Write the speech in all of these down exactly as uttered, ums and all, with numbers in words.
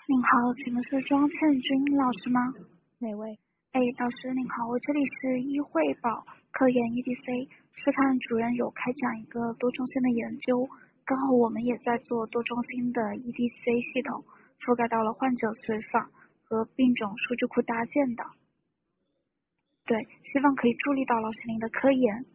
您好，请问是庄倩君老师吗？ 哪位？ 哎，老师您好，我这里是医惠保科研 E D C，是看主任有开展一个多中心的研究，刚好我们也在做多中心的 E D C 系统，覆盖到了患者随访和病种数据库搭建的。对，希望可以助力到老师您的科研。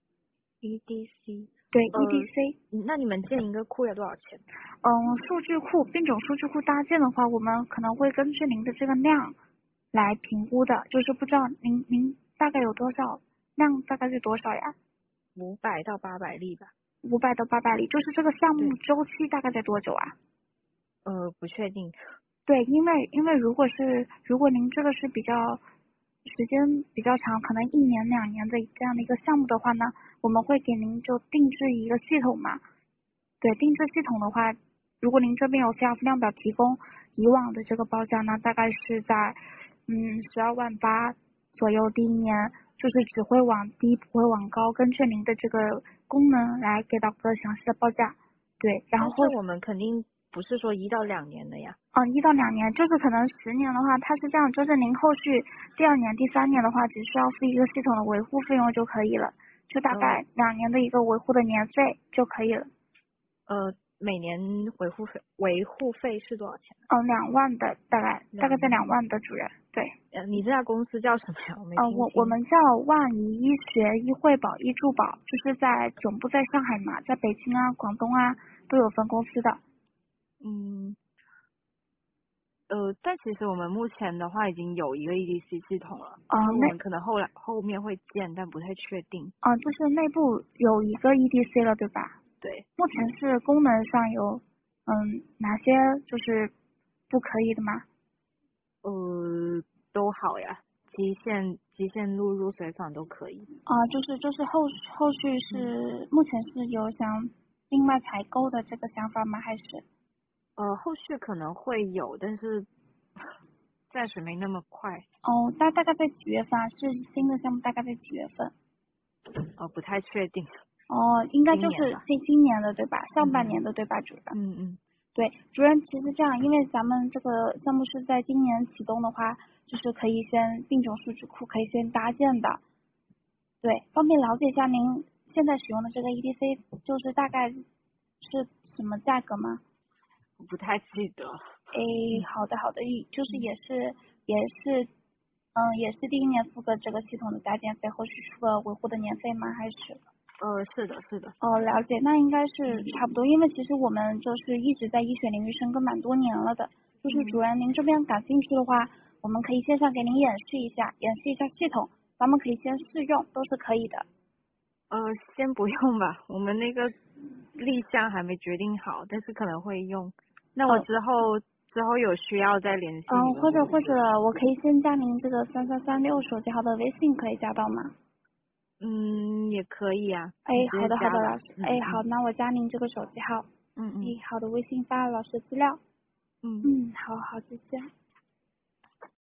E D C。 对、 呃 E D C。 那你们建一个库要多少钱？ 嗯，数据库病种数据库搭建的话，我们可能会根据您的这个量来评估的，就是不知道您您大概有多少量，大概是多少呀？ 五百到八百例吧。 五百到八百例，就是这个项目对。 周期大概在多久啊？ 呃，不确定。 对，因为因为如果是如果您这个是比较时间比较长，可能一年两年的这样的一个项目的话呢，我们会给您就定制一个系统嘛。对，定制系统的话，如果您这边有 C F 量表提供，以往的这个报价呢，大概是在嗯十二万八左右，第一年就是只会往低不会往高，根据您的这个功能来给到个详细的报价。对，然后或但是我们肯定不是说一到两年的呀。 嗯，一到两年，就是可能十年的话，它是这样，就是您后续第二年、第三年的话，只需要付一个系统的维护费用就可以了，就大概呃两年的一个维护的年费就可以了。 呃，每年维护费维护费是多少钱？ 嗯，两万的大概大概在两万。 两万的主任。对。 呃，你这家公司叫什么呀？我没呃， 听清。 我我们叫万怡医学医惠保医助保，就是在总部在上海嘛，在北京啊、广东啊都有分公司的。 嗯。呃，但其实我们目前的话已经有一个 E D C 系统了， 呃，那然后我们可能后来后面会建，但不太确定。 呃就是内部有一个 E D C 了，对吧？ 对。 目前是功能上有嗯哪些就是不可以的吗？ 呃，都好呀，基线基线录入随访都可以。 啊、就是就是后后续是、目前是有想另外采购的这个想法吗？还是？ 呃，后续可能会有，但是暂时没那么快。 哦，大大概在几月份啊？是新的项目大概在几月份？ 呃，不太确定。 哦，应该就是今年吧。 今今年的对吧？上半嗯嗯年的对吧，主任？ 嗯嗯。 对，主任其实这样，因为咱们这个项目是在今年启动的话，就是可以先病种数据库可以先搭建的。对，方便了解一下您现在使用的这个 E D C 就是大概是什么价格吗？ 我不太记得。 诶， 嗯好的好的，就是嗯。 也是也是嗯也是第一年付个这个系统的搭建费，后续出个维护的年费吗？还是？ 呃，是的，是的。 哦，了解，那应该是嗯差不多，因为其实我们就是一直在医学领域深耕蛮多年了的，就是主嗯。 任您这边感兴趣的话，我们可以线上给您演示一下，演示一下系统，咱们可以先试用，都是可以的。 呃，先不用吧，我们那个立项还没决定好，但是可能会用。那我呃， 之后之后有需要再联系你嗯， 们， 或者或者是不是？ 我可以先加您这个三三三六手机号的微信，可以加到吗？ 嗯，也可以啊， 哎， 你直好的好的， 接加吧。 老师，哎，好， 嗯嗯那我加您这个手机号。 嗯嗯哎，好的，微信发了老师资料。 嗯。 嗯，好好，再见。